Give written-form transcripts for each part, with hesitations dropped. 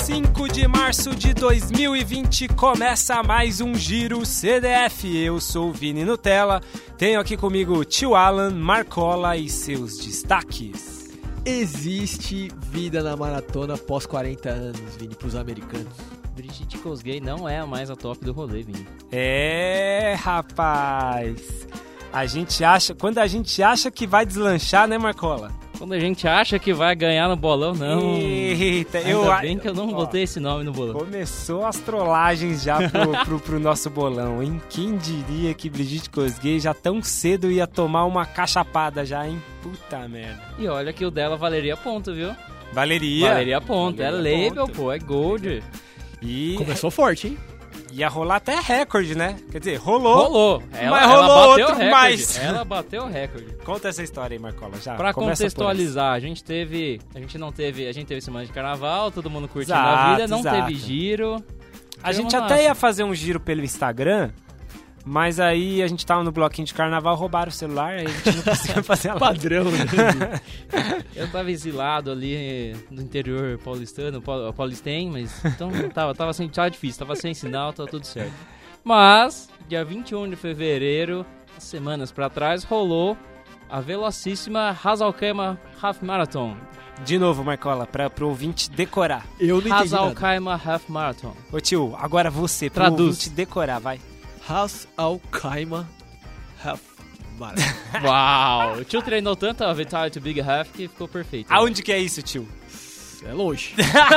5 de março de 2020 começa mais um Giro CDF. Eu sou o Vini Nutella, tenho aqui comigo o tio Alan, Marcola e seus destaques. Existe vida na maratona após 40 anos, Vini, pros americanos. Brigitte Kosgei não é a mais a top do rolê, Vini. É, rapaz. Quando a gente acha que vai deslanchar, né, Marcola? Quando a gente acha que vai ganhar no bolão, não. Eita, Ainda bem que eu não botei esse nome no bolão. Começou as trollagens já pro nosso bolão, hein? Quem diria que Brigitte Kosgei já tão cedo ia tomar uma cachapada já, hein? Puta merda. E olha que o dela valeria ponto, viu? Valeria ponto. É label, pô, é gold. E começou forte, hein? Ia rolar até recorde, né? Quer dizer, rolou. Rolou. Mas rolou bateu outro recorde. mais. Ela bateu o recorde. Conta essa história aí, Marcola, já. Pra contextualizar, a gente teve semana de carnaval, todo mundo curtindo a vida, não teve giro. A gente até ia fazer um giro pelo Instagram, mas aí a gente tava no bloquinho de carnaval, roubaram o celular, aí a gente não conseguiu fazer a live. Padrão, né? Eu tava exilado ali no interior paulistano, paulistense, mas então tava difícil, tava sem sinal, tava tudo certo. Mas, dia 21 de fevereiro, semanas pra trás, rolou a velocíssima Hasalkaima Half Marathon. De novo, Marcola, pro ouvinte decorar. Eu não entendi nada. Hasalkaima Half Marathon. Ô tio, agora você, pro Traduz. ouvinte decorar, vai. Hasalkaima Half Marathon. Uau! O tio treinou tanto a Vitória to Big Half que ficou perfeito. Aonde que é isso, tio? É longe.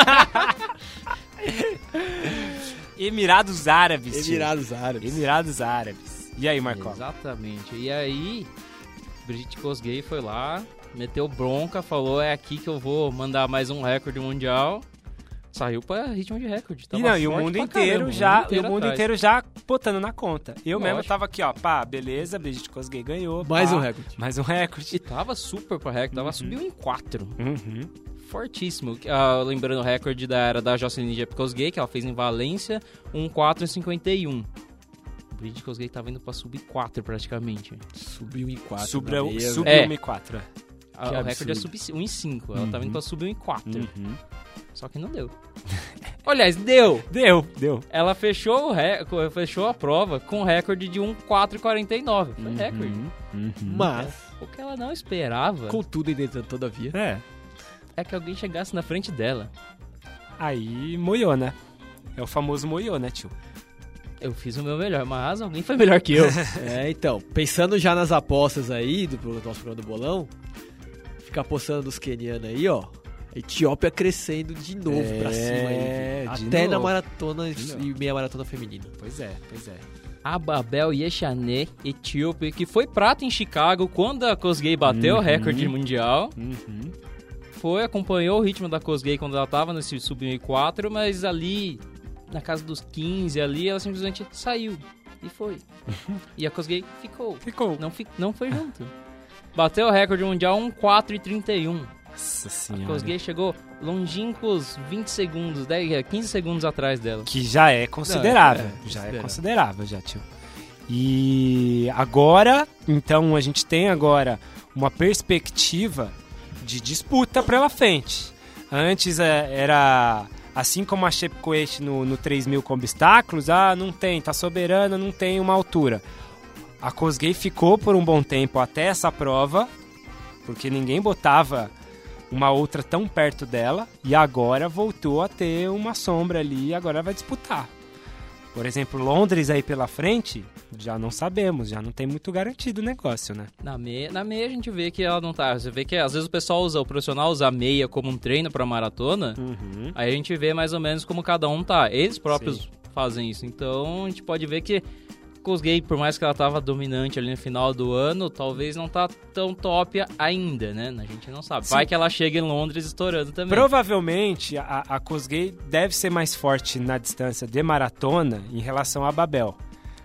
Emirados Árabes, tio. Emirados Árabes. E aí, Marcola? Exatamente. E aí, Brigitte Kosgei foi lá, meteu bronca, falou, é aqui que eu vou mandar mais um recorde mundial. Saiu pra ritmo de recorde. E o mundo inteiro já botando na conta. Eu mesmo tava aqui, ó, pá, beleza, Brigitte Kosgei ganhou. Mais pá, um recorde. E tava super pra recorde, subiu em 4. Uhum. Fortíssimo. Lembrando o recorde era da Jocelyn Jepkosgei, que ela fez em Valência, 1:4:51. Brigitte Kosgei tava indo pra sub 4 praticamente. Subiu em 4. Subiu em 4. O recorde é sub 1:5. Ela tava indo pra sub 1:4. Uhum. Só que não deu. Aliás, deu. Deu. Ela fechou a prova com um recorde de 1:4:49. Foi recorde. Mas O que ela não esperava, contudo, entretanto, todavia, é que alguém chegasse na frente dela. Aí moiou, né? É o famoso moiou, né, tio? Eu fiz o meu melhor, mas alguém foi melhor que eu. Então, pensando já nas apostas aí do nosso programa do bolão, ficar apostando dos quenianos aí, ó. Etiópia crescendo de novo pra cima aí. Até na maratona e meia maratona feminina. Pois é. Ababel Yeshane, etíope, que foi prata em Chicago quando a Kosgei bateu o recorde mundial. Acompanhou o ritmo da Kosgei quando ela tava nesse sub-4, mas ali, na casa dos 15 ali, ela simplesmente saiu e foi. E a Kosgei ficou. Não foi junto. Bateu o recorde mundial 1:4:31. Nossa senhora. A Kosgei chegou longínquos 20 segundos, 15 segundos atrás dela. Que já é considerável. É considerável, tio. E agora, então, a gente tem agora uma perspectiva de disputa pela frente. Antes era, assim como a Chepkoech no 3.000 com obstáculos, não tem, tá soberana, não tem uma altura. A Kosgei ficou por um bom tempo até essa prova, porque ninguém botava uma outra tão perto dela, e agora voltou a ter uma sombra ali e agora vai disputar. Por exemplo, Londres aí pela frente, já não sabemos, já não tem muito garantido o negócio, né? Na meia a gente vê que ela não tá. Você vê que às vezes o profissional usa a meia como um treino pra maratona, aí a gente vê mais ou menos como cada um tá. Eles próprios fazem isso, então a gente pode ver que Kosgei, por mais que ela tava dominante ali no final do ano, talvez não tá tão top ainda, né? A gente não sabe. Vai que ela chega em Londres estourando também. Provavelmente a Kosgei deve ser mais forte na distância de maratona em relação a Babel.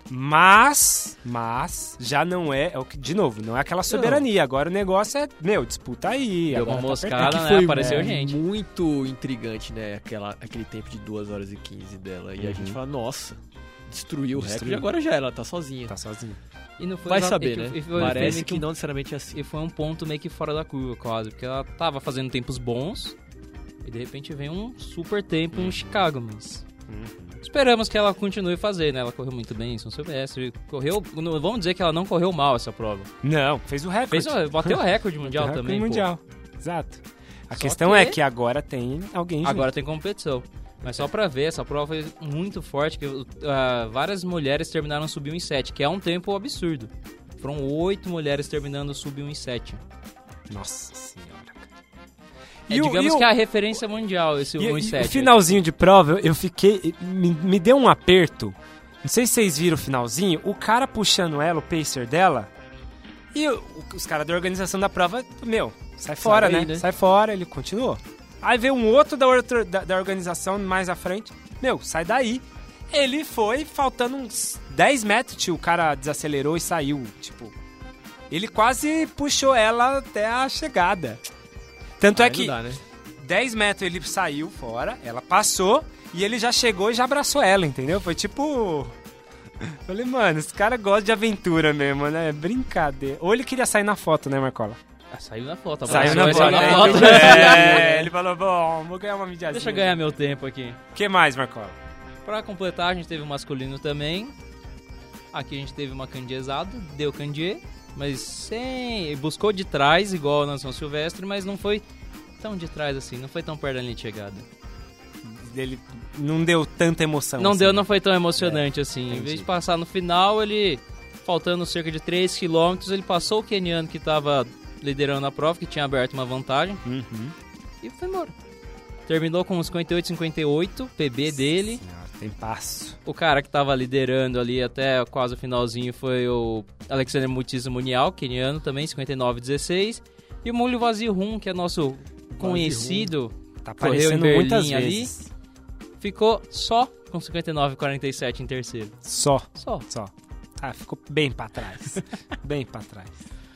Mas já não é, de novo, não é aquela soberania. Agora o negócio é, disputa aí. Deu uma moscada, tá, né? Foi apareceu gente. Muito intrigante, né? Aquele tempo de 2:15 dela. E a gente fala, nossa, destruiu o recorde e agora já ela tá sozinha. E não foi vai saber, né? Parece que não necessariamente é assim. E foi um ponto meio que fora da curva, quase. Porque ela tava fazendo tempos bons. E de repente vem um super tempo em Chicago, mas... Esperamos que ela continue a fazer, né? Ela correu muito bem em São Silvestre. Correu... Vamos dizer que ela não correu mal essa prova. Não, fez o recorde. Bateu o recorde mundial também, mundial. Exato. A questão é que agora tem alguém junto. Agora tem competição. Mas só pra ver, essa prova foi muito forte, que várias mulheres terminaram sub 1,7, que é um tempo absurdo. Foram 8 mulheres terminando sub 1,7. Nossa senhora, cara. Digamos que é a referência mundial, esse 1,7. O finalzinho de prova, eu fiquei... Me deu um aperto. Não sei se vocês viram o finalzinho. O cara puxando ela, o pacer dela... E os caras da organização da prova, sai fora, né? Sai fora, ele continuou. Aí veio um outro da organização mais à frente. Sai daí. Ele foi, faltando uns 10 metros, tio, o cara desacelerou e saiu, tipo... Ele quase puxou ela até a chegada. Tanto é que 10 metros ele saiu fora, ela passou e ele já chegou e já abraçou ela, entendeu? Foi tipo... Falei, mano, esse cara gosta de aventura mesmo, né? Brincadeira. Ou ele queria sair na foto, né, Marcola? Saiu na foto. Saiu na foto. Ele falou, bom, vou ganhar uma mídiazinha. Deixa eu ganhar meu tempo aqui. O que mais, Marcola? Pra completar, a gente teve o masculino também. Aqui a gente teve uma candiezada, deu candiê, mas buscou de trás, igual na São Silvestre, mas não foi tão de trás assim, não foi tão perto da linha de chegada. Ele não deu tanta emoção. Não foi tão emocionante assim. Entendi. Em vez de passar no final, ele, faltando cerca de 3 km, ele passou o queniano que estava liderando a prova, que tinha aberto uma vantagem, e foi embora. Terminou com uns 58,58, PB dele. Senhora, tem passo. O cara que estava liderando ali até quase o finalzinho foi o Alexander Mutiso Munial, queniano também, 59,16. E o Mulho Vazirrum, que é nosso conhecido, tá aparecendo muitas vezes. Ali, ficou só com 59,47 em terceiro. Só. Ah, ficou bem pra trás. Bem pra trás.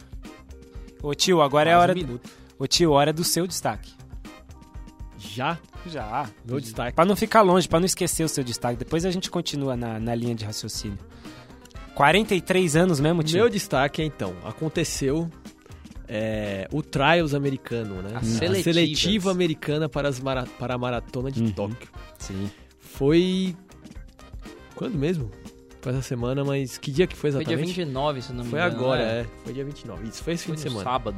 Ô tio, agora é a hora... Ô tio, hora do seu destaque. Já? Meu destaque. Pra não ficar longe, pra não esquecer o seu destaque. Depois a gente continua na linha de raciocínio. 43 anos mesmo, tio? Meu destaque é, então, aconteceu o Trials americano, né? A seletiva americana para a maratona de Tóquio. Sim. Foi... Quando mesmo? Foi essa semana, mas que dia que foi exatamente? Foi dia 29, se não me engano. Foi agora, Foi dia 29. Isso, foi esse fim de semana. Sábado.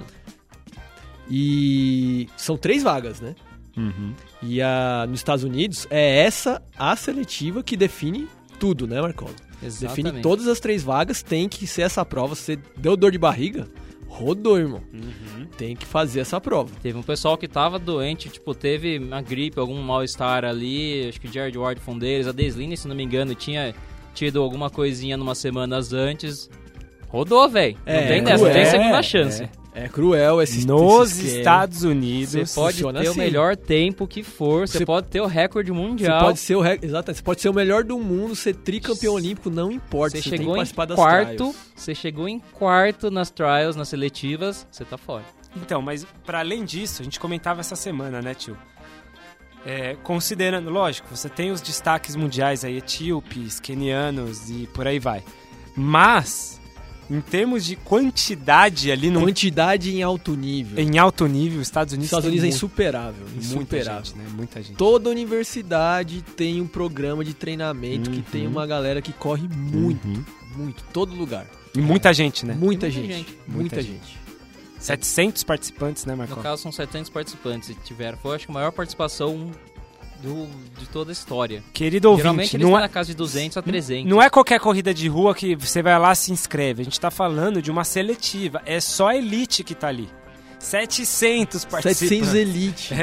E são 3 vagas, né? E nos Estados Unidos é a seletiva que define tudo, né, Marcola? Exatamente. Define todas as 3 vagas, tem que ser essa prova. Você deu dor de barriga, rodou, irmão. Tem que fazer essa prova. Teve um pessoal que tava doente, tipo, teve uma gripe, algum mal-estar ali. Acho que o Jared Ward foi um deles. A Desline, se não me engano, tinha tido alguma coisinha umas semanas antes. Rodou, velho. Não tem dessa, tem segunda chance. É cruel esse Nos Estados Unidos. Você pode ter o melhor tempo que for, você pode ter o recorde mundial. Você pode ser exatamente, você pode ser o melhor do mundo, ser tricampeão olímpico, não importa. Você chegou tem que participar em das quarto, trials. Você chegou em quarto nas trials, nas seletivas, você tá fora. Então, mas para além disso, a gente comentava essa semana, né, tio? Considerando, lógico, você tem os destaques mundiais aí, etíopes, quenianos e por aí vai. Mas, em termos de quantidade ali... Quantidade em alto nível. Em alto nível, os Estados Unidos é insuperável. Muita gente, né? Muita gente. Toda universidade tem um programa de treinamento que tem uma galera que corre muito. Todo lugar. E muita gente, né? Muita gente. 700 participantes, né, Marcos? No caso, são 700 participantes que tiveram. Foi, acho que a maior participação de toda a história. Querido ouvinte, geralmente eles estão na casa de 200 a 300. Não é qualquer corrida de rua que você vai lá e se inscreve. A gente tá falando de uma seletiva. É só a elite que tá ali. 700 participantes. 700 elite.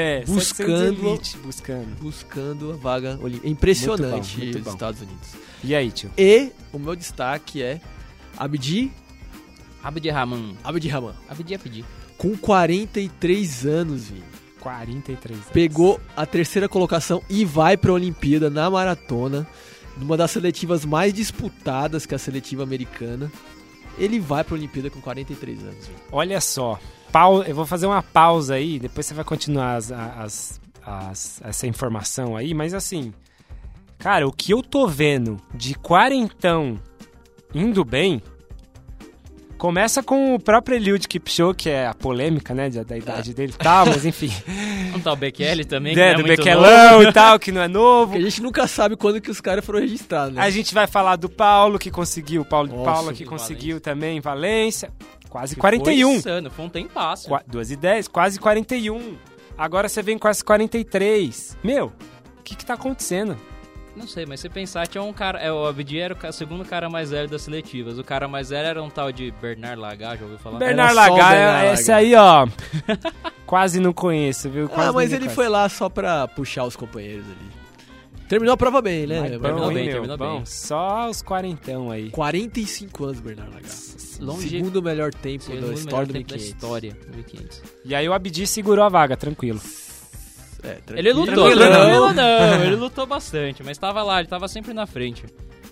Buscando a vaga olímpica. É impressionante muito bom. Os Estados Unidos. E aí, tio? E o meu destaque é Abdi Rahman. Com 43 anos, Vini. 43 anos. Pegou a 3ª colocação e vai pra Olimpíada na maratona. Numa das seletivas mais disputadas, que é a seletiva americana. Ele vai pra Olimpíada com 43 anos, Vini. Olha só. Eu vou fazer uma pausa aí, depois você vai continuar essa informação aí, mas assim, cara, o que eu tô vendo de quarentão indo bem, Começa com o próprio Eliud Kipchoge, que é a polêmica, né, da idade dele e tal, mas enfim. Um tal Bekele também, que É, não é do muito Bekelão novo. e tal, que não é novo. Porque a gente nunca sabe quando que os caras foram registrados, né? A gente vai falar do Paulo, que conseguiu, Nossa, Paulo que em conseguiu também em Valência. Quase Foi 41. insano, foi um tempasso. 2:10, quase 41. Agora você vem com as 43. Meu, o que tá acontecendo? Não sei, mas se pensar, tinha um cara... o Abdi era o segundo cara mais velho das seletivas. O cara mais velho era um tal de Bernard Lagat, já ouviu falar? Bernard Era só o Lagat, Bernard esse Lagat. aí, ó. Quase não conheço, viu? Quase Mas não ele conheço. foi lá só pra puxar os companheiros ali. Terminou a prova bem, né? Mas terminou bom, hein, bem, meu, terminou bom. bem. Só os 40 aí. 45 anos, Bernard Lagat. Longe- Segundo melhor tempo Segundo da melhor história do tempo da 1500. história do 1500. E aí o Abdi segurou a vaga, tranquilo. Ele lutou, ele lutou bastante, mas tava lá, ele tava sempre na frente.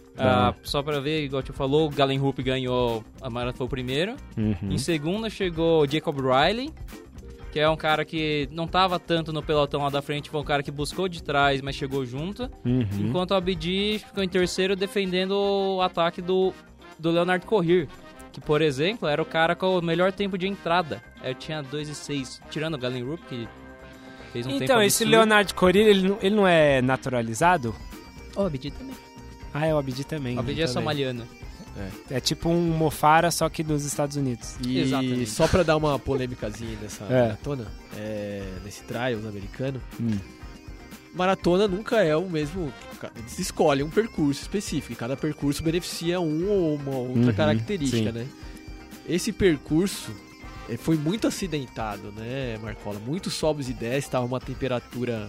Só pra ver, igual tu falou, o Galen Rupp ganhou a maratona, foi o primeiro. Em segunda chegou o Jacob Riley, que é um cara que não tava tanto no pelotão lá da frente, foi um cara que buscou de trás, mas chegou junto. Enquanto o Abdi ficou em terceiro defendendo o ataque do Leonard Corir, que, por exemplo, era o cara com o melhor tempo de entrada. Eu tinha 2:06, tirando o Galen Rupp, que fez um tempo Então, esse absurdo. Leonard Corir, ele não é naturalizado? O Abdi também. Ah, é o Abdi também. O Abdi é somaliano. É tipo um Mofara, só que dos Estados Unidos. E Exatamente. só pra dar uma polêmicazinha nessa maratona, nesse trials americano, maratona nunca é o mesmo. Eles escolhem um percurso específico, e cada percurso beneficia um ou uma outra característica, sim. né? Esse percurso foi muito acidentado, né, Marcola? Muitos sobes e desces, tava uma temperatura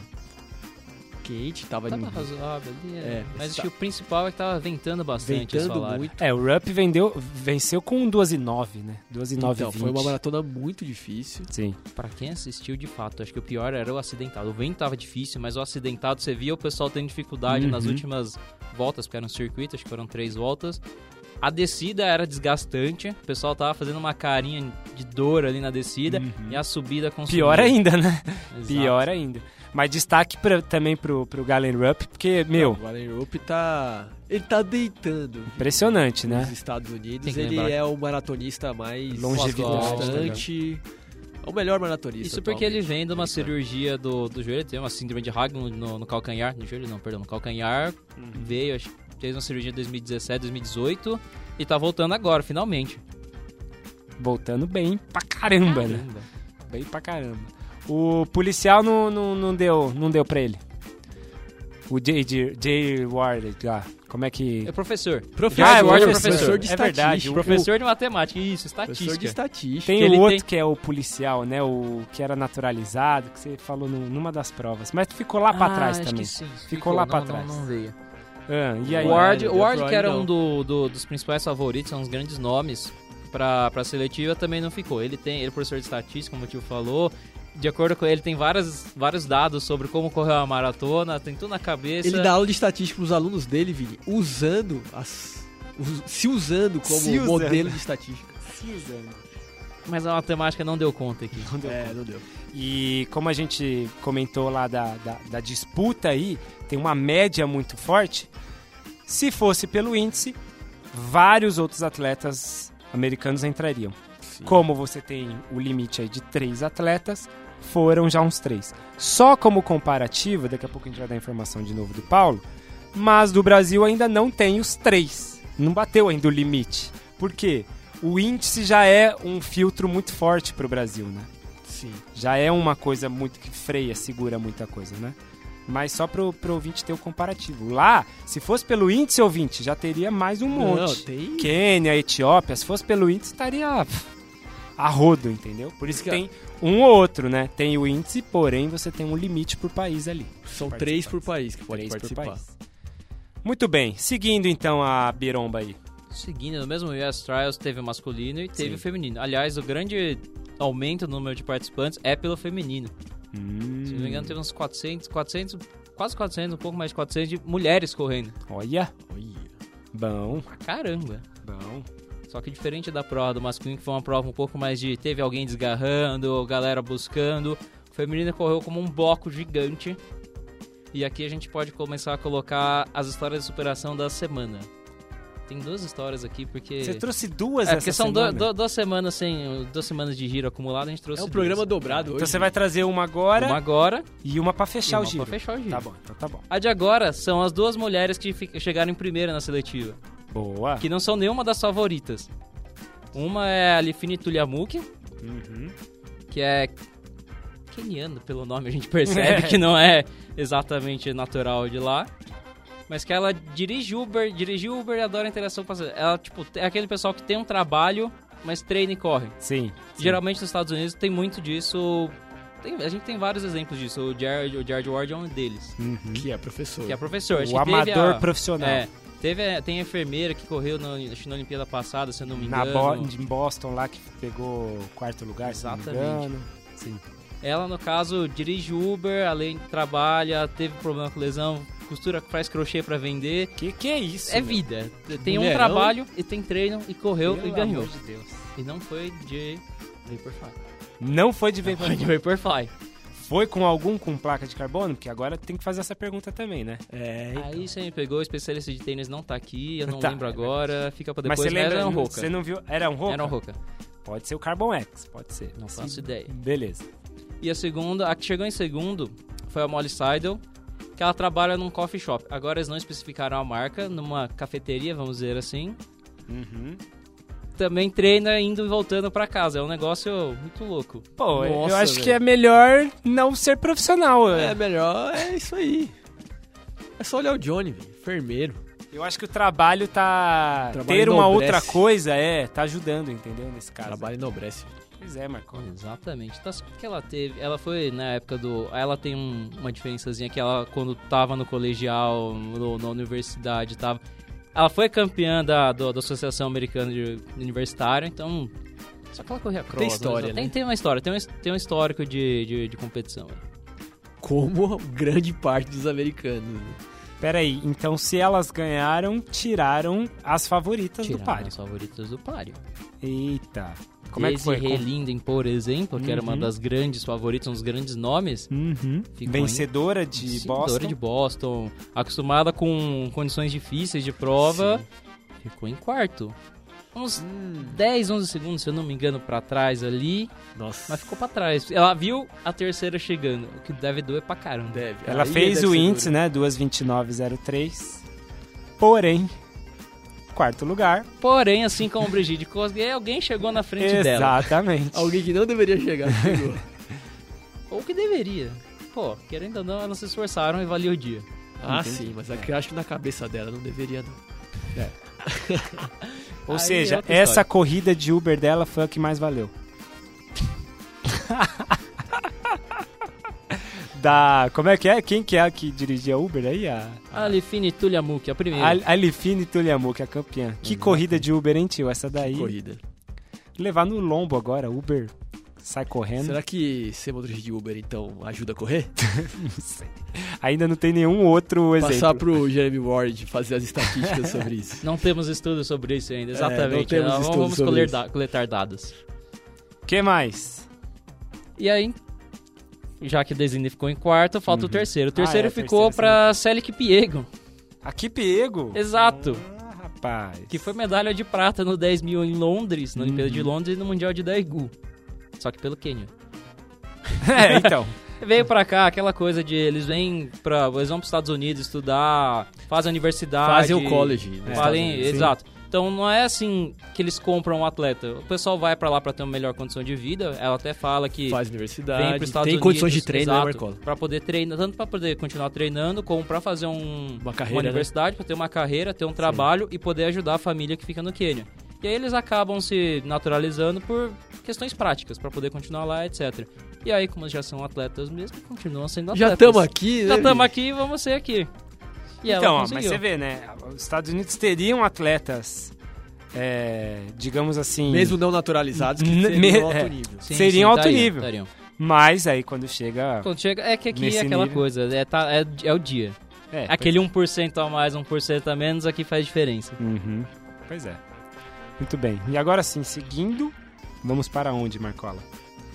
quente, tava razoável ali, mas acho tá que o principal é que tava ventando bastante, eles ventando falaram. muito. O Rupp venceu com 2:09, né? 2:09:20. Então, foi uma maratona muito difícil. Sim. Pra quem assistiu, de fato, acho que o pior era o acidentado. O vento tava difícil, mas o acidentado, você via o pessoal tendo dificuldade nas últimas voltas, porque era um circuito, acho que foram 3 voltas. A descida era desgastante, o pessoal tava fazendo uma carinha de dor ali na descida, e a subida consumia. Pior ainda, né? Exato. Pior ainda. Mas destaque também pro Galen Rupp, porque, meu, O Galen Rupp ele tá deitando. impressionante, né? Nos Estados Unidos, Tem que ele lembrar. é o maratonista mais Longevidade, constante. É o melhor maratonista. Isso porque ele atualmente. vem de uma cirurgia do joelho, ele tem uma síndrome de Hagen no calcanhar, no joelho não, perdão, no calcanhar, veio, acho que fez uma cirurgia em 2017, 2018, e tá voltando agora, finalmente. Voltando bem pra caramba, né? Bem pra caramba. O policial não deu pra ele. O Jay Ward lá. Como é que... É professor. Professor de É verdade. estatística. Professor de matemática, isso, Professor de estatística. estatística. Tem ele o outro tem- que é o policial, né? O que era naturalizado, que você falou numa das provas. Mas ficou lá pra trás acho também. que sim, Ficou lá pra não, trás. Não veio. E aí? O Ward, deu o Ward pro que era não. um dos principais favoritos, são uns grandes nomes pra seletiva, também não ficou. Ele é professor de estatística, como o tio falou. De acordo com ele, tem vários dados sobre como correu a maratona, tem tudo na cabeça. Ele dá aula de estatística pros alunos dele, Vini, se usando como modelo de estatística. Mas a matemática não deu conta aqui. Não deu. E como a gente comentou lá da disputa aí, tem uma média muito forte. Se fosse pelo índice, vários outros atletas americanos entrariam. Sim. Como você tem o limite aí de 3 atletas, foram já uns 3. Só como comparativo, daqui a pouco a gente vai dar informação de novo do Paulo, mas do Brasil ainda não tem os 3. Não bateu ainda o limite. Por quê? O índice já é um filtro muito forte para o Brasil, né? Sim. Já é uma coisa muito que freia, segura muita coisa, né? Mas só pro ouvinte ter o comparativo. Lá, se fosse pelo índice, ouvinte, já teria mais um monte. Não, tem... Quênia, Etiópia, se fosse pelo índice, estaria a rodo, entendeu? Por isso que Porque- tem um ou outro, né? Tem o índice, porém você tem um limite por país ali. São 3 por país que pode 3 por participar. país. Muito bem, seguindo então a biromba aí. Seguindo, no mesmo US Trials teve o masculino e teve Sim. o feminino. Aliás, o grande aumento no número de participantes é pelo feminino. Se não me engano, teve uns 400, quase 400, um pouco mais de 400 de mulheres correndo. Olha, bom, Caramba! bom. Só que diferente da prova do masculino, que foi uma prova um pouco mais de... Teve alguém desgarrando, galera buscando. O feminino correu como um bloco gigante. E aqui a gente pode começar a colocar as histórias de superação da semana. tem 2 histórias aqui, porque... Você trouxe 2 essa porque são semana? 2 semanas sem... 2 semanas de giro acumulado, a gente trouxe É um programa dobrado hoje. Então você vai trazer uma agora... Uma agora... E uma pra fechar o giro. Pra fechar o giro. Tá bom, então tá bom. A de agora são as 2 mulheres que chegaram em primeira na seletiva. Boa. Que não são nenhuma das favoritas. Uma é a Alifine Tuliamuk, que é keniana, pelo nome a gente percebe que não é exatamente natural de lá. Mas que ela dirigiu Uber e adora interação com passageiro. Ela, tipo, é aquele pessoal que tem um trabalho, mas treina e corre. Sim. Geralmente nos Estados Unidos tem muito disso. A gente tem vários exemplos disso. O Jared Ward é um deles. Que é professor. Acho o amador profissional. Tem a enfermeira que correu na Olimpíada passada, se eu não me engano. Em Boston lá, que pegou 4º lugar, exatamente. Se não me engano. Sim. Ela, no caso, dirige Uber, além de trabalha, teve problema com lesão, costura, faz crochê pra vender. Que é isso? É vida. Tem Mulherão. um trabalho e tem treino e correu Pelo e ganhou. amor de Deus. E não foi de Vaporfly. Não foi de Vaporfly. Foi de Vaporfly. Foi com algum com placa de carbono? Porque agora tem que fazer essa pergunta também, né? Aí você me pegou, o especialista de tênis não tá aqui, eu não lembro agora, fica pra depois, mas você lembra, era um Roca. Você não viu? Era um Roca? Era um Roca. Pode ser o Carbon X, pode ser. Não faço ideia. Beleza. E a segunda, a que chegou em segundo, foi a Molly Seidel, que ela trabalha num coffee shop. Agora eles não especificaram a marca, numa cafeteria, vamos dizer assim. Também treina indo e voltando pra casa. É um negócio muito louco. Pô, Nossa, eu acho velho. que é melhor não ser profissional. É melhor, é isso aí. É só olhar o Johnny, velho. Enfermeiro. Eu acho que o trabalho tá... Trabalho ter uma enobrece. outra coisa, tá ajudando, entendeu? Nesse caso. Trabalho enobrece. Pois é, Marco. Exatamente. Então, o que ela teve? Ela foi na época do... Ela tem uma diferençazinha que ela, quando tava no colegial, na universidade, tava... Ela foi campeã da Associação Americana de Universitário, então... Só que ela corria cross. Tem história, né? Tem uma história, tem um histórico de competição. Como grande parte dos americanos. Peraí, então se elas ganharam, tiraram as favoritas do páreo. As favoritas do páreo. Eita. Como é que foi? Desiree Linden, por exemplo, que era uma das grandes favoritas, um dos grandes nomes. Vencedora de Boston. Vencedora de Boston. Acostumada com condições difíceis de prova. Sim. Ficou em quarto. Uns 10, 11 segundos, se eu não me engano, pra trás ali. Nossa. Mas ficou pra trás. Ela viu a terceira chegando, o que deve doer pra caramba. Deve. Ela fez o índice, né? 2:29:03. Porém, quarto lugar. Porém, assim como o Brigitte Kosgei, alguém chegou na frente dela. Exatamente. Alguém que não deveria chegar chegou. Ou que deveria. Pô, querendo ou não, elas se esforçaram e valeu o dia. Sim, mas eu acho que na cabeça dela não deveria, não. Ou Aí seja, é outra essa história. corrida de Uber dela foi a que mais valeu. Como é que é? Quem que é a que dirigia Uber aí? A Alifine Tuliamuk, a primeira. Alifine Tuliamuk, a campeã. Que corrida de Uber, hein, tio? Essa daí. Corrida. Levar no lombo agora, Uber sai correndo. Será que ser motorista de Uber, então, ajuda a correr? Não sei. Ainda não tem nenhum outro exemplo. Passar pro Jeremy Ward fazer as estatísticas sobre isso. Não temos estudos sobre isso ainda, exatamente. não temos estudos vamos sobre isso. coletar dados. O que mais? E aí, já que Desine ficou em quarto, falta o terceiro. O terceiro a ficou terceira, pra Célia Kipyego. A Kipyego? Exato. Rapaz. Que foi medalha de prata no 10 mil em Londres, na Olimpíada de Londres e no Mundial de Daegu. Só que pelo Quênia. Então. Veio pra cá aquela coisa de eles vão pros Estados Unidos estudar, fazem universidade. Fazem o college. Né? Exato. Então não é assim que eles compram um atleta. O pessoal vai pra lá pra ter uma melhor condição de vida. Ela até fala que faz vem universidade, pros Estados tem Unidos, condições de treino, né, exato, Marcola? pra poder treinar, tanto pra poder continuar treinando, como pra fazer uma carreira, uma universidade, pra ter uma carreira, ter um trabalho e poder ajudar a família que fica no Quênia. E aí eles acabam se naturalizando por questões práticas, pra poder continuar lá, etc. E aí, como já são atletas mesmo, continuam sendo atletas. Já estamos aqui, né? Já estamos aqui, vamos ser aqui. E então, ela mas você vê, né? Os Estados Unidos teriam atletas, digamos assim... Mesmo não naturalizados, que seriam alto nível. Sim, seriam alto nível. Tariam. Mas aí quando chega... É que aqui é aquela nível. coisa, é o dia. Aquele 1% a mais, 1% a menos, aqui faz diferença. Uhum. Pois é. Muito bem. E agora sim, seguindo, vamos para onde, Marcola?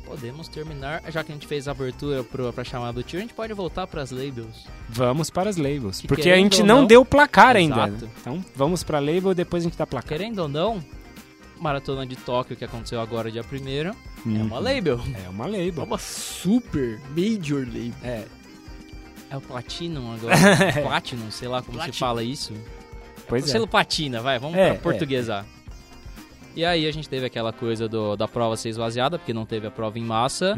podemos terminar. Já que a gente fez a abertura pra chamada do tio, a gente pode voltar pras labels. Vamos para as labels. Porque a gente não deu placar ainda. Né? Então, vamos pra label e depois a gente dá placar. Querendo ou não, Maratona de Tóquio, que aconteceu agora dia 1º, é uma label. É uma label. É uma super major label. É o Platinum agora. Platinum, sei lá como se fala isso. Pois o selo Platina, vamos pra portuguesar. E aí a gente teve aquela coisa da prova ser esvaziada, porque não teve a prova em massa.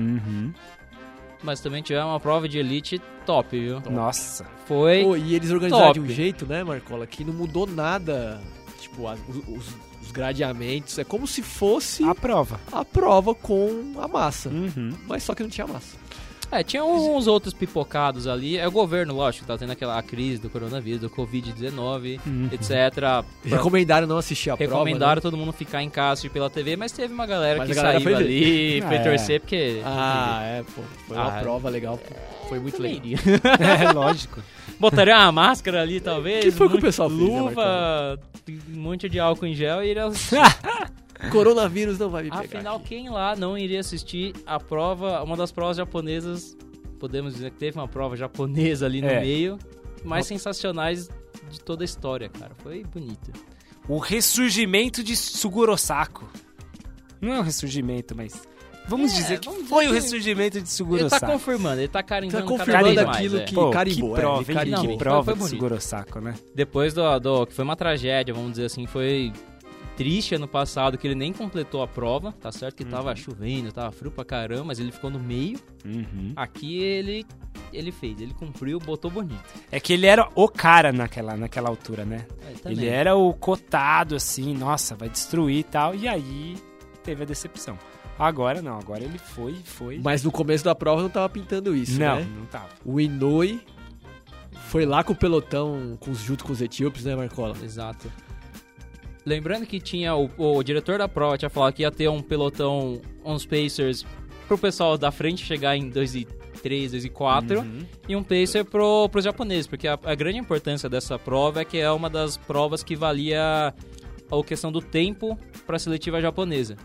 Mas também tivemos uma prova de elite top, viu? Nossa. Foi e eles organizaram de um jeito, né, Marcola, que não mudou nada. Tipo, os gradeamentos. É como se fosse a prova com a massa. Mas só que não tinha massa. Tinha uns outros pipocados ali. É o governo, lógico, tá tendo a crise do coronavírus, do Covid-19, etc. Recomendaram não assistir a prova. Recomendaram todo mundo ficar em casa assistir pela TV, mas teve uma galera que saiu ali, foi torcer, porque... Foi uma prova legal. Foi muito legal. Lógico. Botaria uma máscara ali, talvez. Que foi que o pessoal fez, luva, um monte de álcool em gel e iria... Coronavírus não vai me pegar. Afinal, aqui. Quem lá não iria assistir a prova, uma das provas japonesas, podemos dizer que teve uma prova japonesa ali no meio, mais sensacionais de toda a história, cara. Foi bonito. O ressurgimento de Suguro-saku. Não é um ressurgimento, mas... Vamos dizer que foi o ressurgimento de Suguro-saku. Ele tá confirmando, ele tá carimbando aquilo que carimbou. Que prova de Suguro-saku, né? Depois que foi uma tragédia, vamos dizer assim, foi... triste ano passado que ele nem completou a prova, tá certo que tava chovendo, tava frio pra caramba, mas ele ficou no meio. Aqui ele fez, ele cumpriu, botou bonito. É que ele era o cara naquela altura, né? Ele era o cotado, assim, nossa, vai destruir e tal, e aí teve a decepção. Agora não, agora ele foi. Mas no começo da prova não tava pintando isso, né? Não tava. O Inoue foi lá com o pelotão junto com os etíopes, né, Marcola? Exato. Lembrando que tinha o diretor da prova tinha falado que ia ter um pelotão, uns pacers pro pessoal da frente chegar em 2:03, 2:04 e um pacer pros japoneses, porque a grande importância dessa prova é que é uma das provas que valia a questão do tempo pra seletiva japonesa.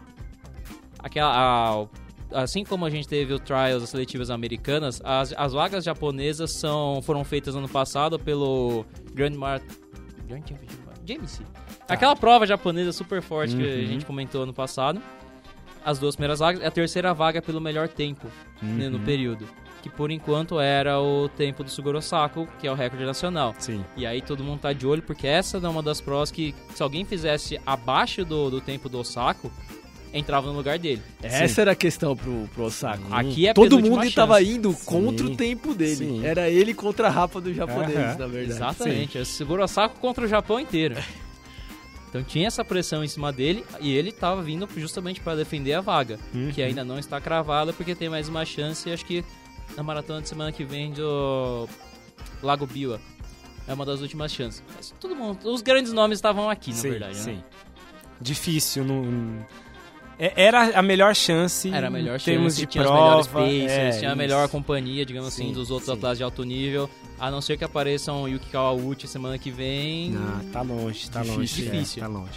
Assim como a gente teve o trials, as seletivas americanas, as vagas japonesas foram feitas ano passado pelo GMC. Aquela prova japonesa super forte que a gente comentou ano passado. As 2 primeiras vagas, a terceira vaga pelo melhor tempo no período. Que por enquanto era o tempo do Suguro-saku, que é o recorde nacional. Sim. E aí todo mundo tá de olho, porque essa é uma das provas que, se alguém fizesse abaixo do tempo do Osako, entrava no lugar dele. Essa era a questão pro Osako. Aqui é todo mundo estava indo contra o tempo dele. Sim. Era ele contra a rapa do japonês, na verdade. Exatamente. É Suguro-saku contra o Japão inteiro. Então tinha essa pressão em cima dele e ele estava vindo justamente para defender a vaga, que ainda não está cravada porque tem mais uma chance, acho que na maratona de semana que vem do Lago Biwa. É uma das últimas chances. Mas todo mundo, os grandes nomes estavam aqui, na verdade. Sim. Né? Difícil, era a melhor chance. Era a melhor chance. Termos de tinha prova, os melhores pacers, tinha a melhor companhia, digamos assim, dos outros atletas de alto nível. A não ser que apareçam Yuki Kawauchi semana que vem. Não, tá longe. Difícil. Tá longe.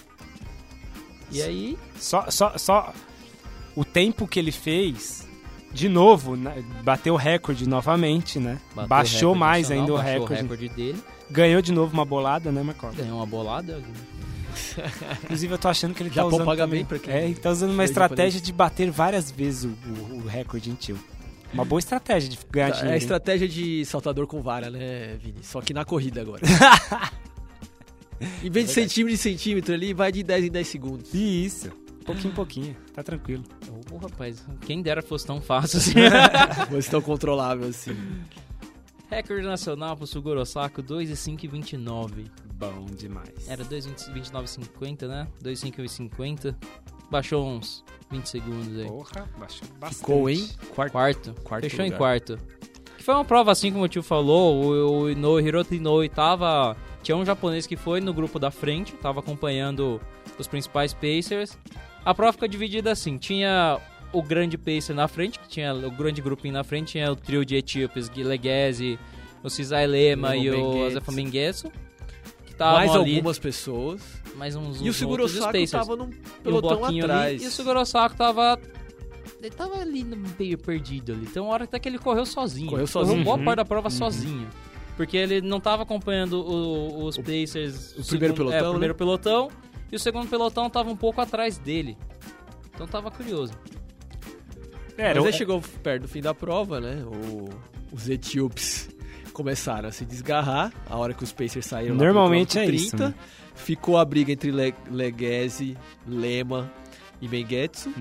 E aí... Só o tempo que ele fez, de novo, bateu o recorde novamente, né? Baixou mais ainda o recorde dele. Ganhou de novo uma bolada, né, Marcola? Ganhou uma bolada. Inclusive eu tô achando que ele Japão tá usando paga também, bem pra quem ele tá usando uma estratégia de bater várias vezes o recorde em tio. Uma boa estratégia de ganhar dinheiro. É a estratégia de saltador com vara, né, Vini? Só que na corrida agora. Em vez de centímetro em centímetro ali, vai de 10 em 10 segundos. Isso. Pouquinho em pouquinho. Tá tranquilo. Rapaz, quem dera fosse tão fácil assim. Fosse tão controlável assim. Recorde nacional pro Suguro-saku, 2:05:29. Bom demais. Era 2:29:50, né? 2:05:50. Baixou uns 20 segundos aí. Porra, baixou bastante. Ficou em quarto. Fechou lugar. Em quarto. Que foi uma prova assim, como o tio falou, o Hiroto Inoue tava... Tinha um japonês que foi no grupo da frente, tava acompanhando os principais pacers. A prova ficou dividida assim, tinha o grande pacer na frente, que tinha o grande grupinho na frente, tinha o trio de etíopes, Gilegese, o Cisai Lema e o Azefa Mengetsu. Mais ali, algumas pessoas. Mais uns e o Suguro-saku tava num pelotão atrás. Ali, e o Suguro-saku tava Ele tava ali meio perdido ali. Então, a hora até que ele correu sozinho. Correu boa parte da prova sozinho. Porque ele não tava acompanhando os Pacers... O primeiro pelotão, o primeiro pelotão. E o segundo pelotão tava um pouco atrás dele. Então, tava curioso. Mas aí chegou perto do fim da prova, né? Os etíopes começaram a se desgarrar. A hora que os Pacers saíram normalmente lá pro 30, isso, né? ficou a briga entre Leghese, Lema e Mengetsu.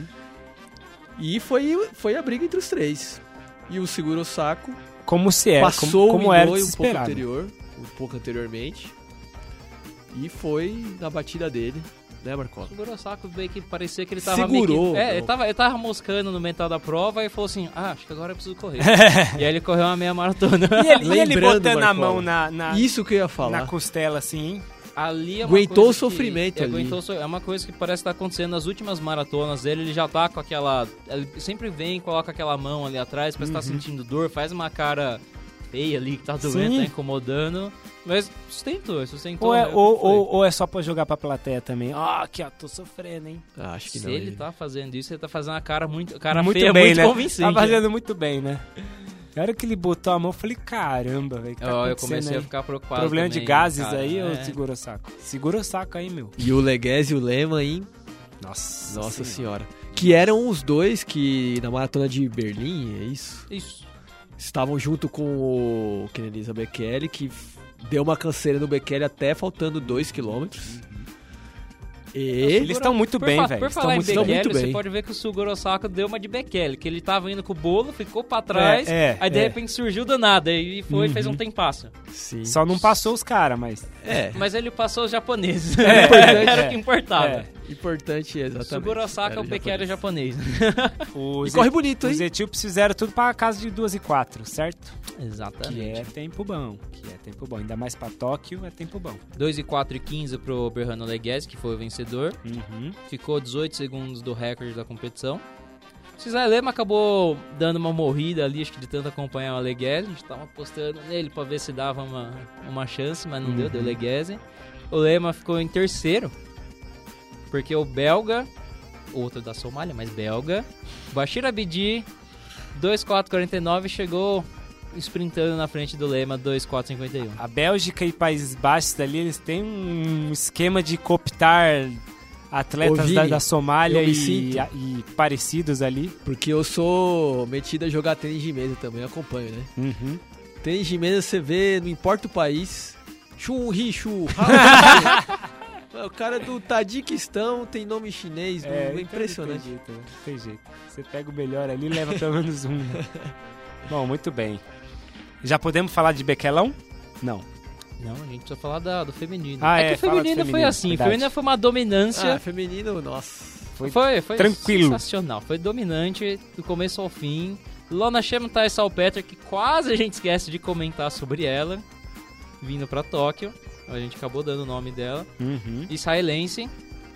E foi a briga entre os três. E o Segura Osako como se era, passou como o era um pouco anteriormente. E foi na batida dele, né, Marcola? O Segura Osako veio que parecia que ele tava segurou. ele tava moscando no mental da prova e falou assim, acho que agora eu preciso correr. E aí ele correu uma meia maratona. E ele botando a mão na... Isso que eu ia falar. Na costela, assim, hein? Ali é uma aguentou coisa o sofrimento ali. É uma coisa que parece estar acontecendo nas últimas maratonas dele. Ele já tá com aquela... Ele sempre vem e coloca aquela mão ali atrás, parece estar sentindo dor, faz uma cara feia ali que tá doendo, tá incomodando. Mas sustentou. Ou é só pra jogar pra plateia também. Aqui, ó, tô sofrendo, hein? Acho que Se não. ele tá fazendo isso, ele tá fazendo uma cara muito muito feia, bem, muito né? convincente. Tá fazendo muito bem, né? Na hora que ele botou a mão, eu falei, caramba, velho, que tá eu comecei aí? a ficar preocupado Problema também, de gases cara, aí, ou segura o saco? Segura o saco aí, meu. E o Leghese e o Lema, hein? Nossa senhora. Que eram os dois que, na maratona de Berlim, é isso? Isso. Estavam junto com o Kenenisa Bekele, que deu uma canseira no Bekele até faltando 2 km. Eles estão muito bem, velho. Por falar em Bekele, muito bem. você pode ver que o Sugoro Osako deu uma de Bekele, que ele tava indo com o bolo, ficou pra trás, aí de repente surgiu do nada, e fez um tempasso. Sim. Só não passou os caras, mas... Mas ele passou os japoneses. Era o que importava. Importante, exatamente. Sugoro Osako é o pequeno japonês. E corre bonito, hein? Os etíopes fizeram tudo pra casa de 2:04, certo? Exatamente. Que é tempo bom. Ainda mais pra Tóquio, é tempo bom. 2:04 e 15 pro Berhanu Leghese, que foi o vencedor. Ficou 18 segundos do recorde da competição. O Cesar Lema acabou dando uma morrida ali, acho que de tanto acompanhar o Leghese. A gente tava apostando nele pra ver se dava uma chance, mas não deu Leghese. O Lema ficou em terceiro, porque o belga, outro da Somália, mas belga, Bashir Abdi, 2:4:49, chegou sprintando na frente do Lema, 2:4:51. A Bélgica e Países Baixos ali, eles têm um esquema de cooptar atletas da Somália e parecidos ali. Porque eu sou metido a jogar tênis de mesa também, acompanho, né? Tênis de mesa você vê, não importa o país, o cara do Tadiquistão tem nome chinês, é impressionante. Não tem jeito. Você pega o melhor ali e leva pelo menos um. Bom, muito bem. Já podemos falar de Bequelão? Não, a gente precisa falar do feminino. Que o feminino foi assim, o feminino foi uma dominância. Feminino, nossa. Foi tranquilo. Sensacional, foi dominante do começo ao fim. Lona Chemtai Salpeter, que quase a gente esquece de comentar sobre ela, vindo pra Tóquio. A gente acabou dando o nome dela. Israelense.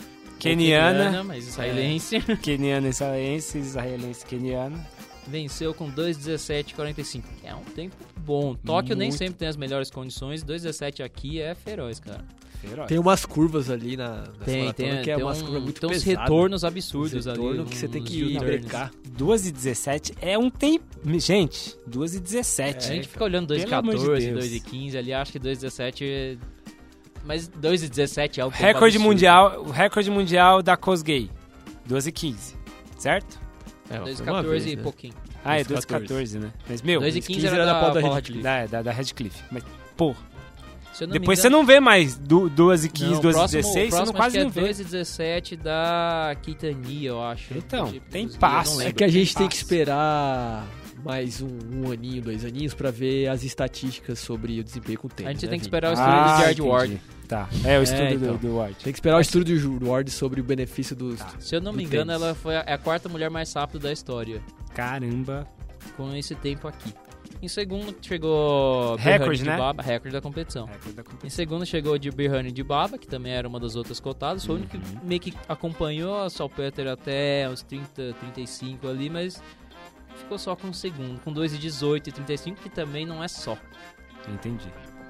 Keniana, mas israelense. Keniana, israelense, keniana. Venceu com 2:17:45. É um tempo bom. Tóquio nem sempre tem as melhores condições. 2:17 aqui é feroz, cara. Tem umas curvas ali na tem, que é umas curvas muito pesadas. Tem uns retornos absurdos ali. Que você tem que brecar. 2:17 é um tempo... Gente, 2:17. A gente fica olhando 2:14, 2:15 ali. Acho que 2:17... Mas 2:17 é o tempo absurdo. O recorde mundial da Kosgei. 2:15. Certo? 2:14 e pouquinho. É 2:14, né? Mas, meu... 2:15 era da Paula Radcliffe. Da Radcliffe. Mas, porra. Depois você não vê mais 2:15, 2:16, você não quase não vê. 2:17 da Kitania, eu acho. Então, tem passo. É que a gente tem que esperar mais um aninho, 2 aninhos pra ver as estatísticas sobre o desempenho com o tênis. A gente tem que esperar o estudo de Jared Ward. Tá, o estudo do Ward. Tem que esperar o estudo do Ward sobre o benefício dos... Se eu não me engano, ela foi a quarta mulher mais rápida da história. Caramba. Com esse tempo aqui. Em segundo chegou recorde, né? Baba, recorde da competição. Em segundo chegou de Berhanu de Baba, que também era uma das outras cotadas. Foi o único que meio que acompanhou a Salpeter até uns 30, 35 ali, mas ficou só com o segundo, com 2:18 e 35, que também não é só. Entendi.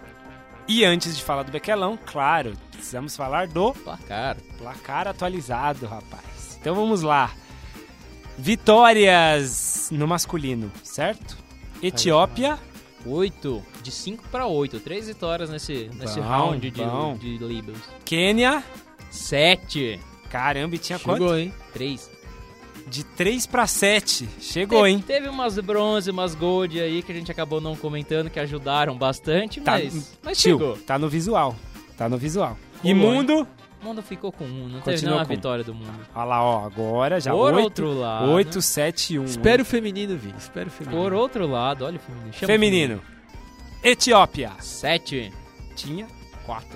E antes de falar do Bequelão, claro, precisamos falar do placar. Placar atualizado, rapaz. Então vamos lá. Vitórias no masculino, certo? Etiópia. 8, de 5 para 8. 3 vitórias nesse round de labels. Quênia. 7. Caramba, e tinha Chegou, quanto? hein? 3. De 3 para 7. Chegou, hein? Teve umas bronze, umas gold aí que a gente acabou não comentando, que ajudaram bastante, mas tio, chegou. Tá no visual. E Rolou, mundo? O mundo ficou com 1, não Continua teve nenhuma com vitória do mundo. Olha lá, ó, agora já Por 8, outro lado... 8, 7, 1. Espera o feminino, Vini. Espera o feminino. Por outro lado, olha o feminino. Chama Feminino. Etiópia. 7. Tinha 4.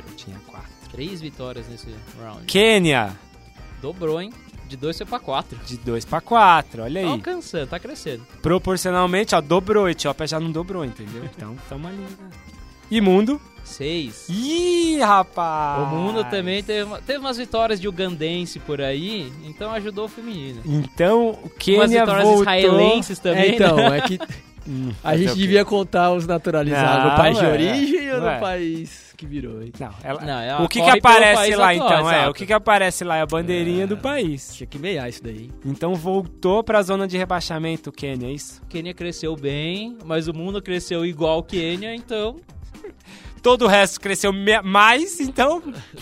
3 vitórias nesse round. Quênia. Dobrou, hein? De 2 foi pra 4. De 2 para 4, olha aí. Tá alcançando, tá crescendo. Proporcionalmente, ó, dobrou. Etiópia já não dobrou, entendeu? Então, tamo ali, né? E mundo? 6. Ih, rapaz! O mundo também teve umas vitórias de ugandense por aí, então ajudou o feminino. Então, o Umas Quênia vitórias voltou... israelenses também. Então, é que a gente devia contar os naturalizados no país de origem ou no país que virou, hein? Não, ela o que corre aparece pelo lá, país atual, então? exato. O que aparece lá é a bandeirinha do país. Tinha que meiar isso daí. Então, voltou pra zona de rebaixamento o Quênia, é isso? O Quênia cresceu bem, mas o mundo cresceu igual o Quênia, então... Todo o resto cresceu mais, então...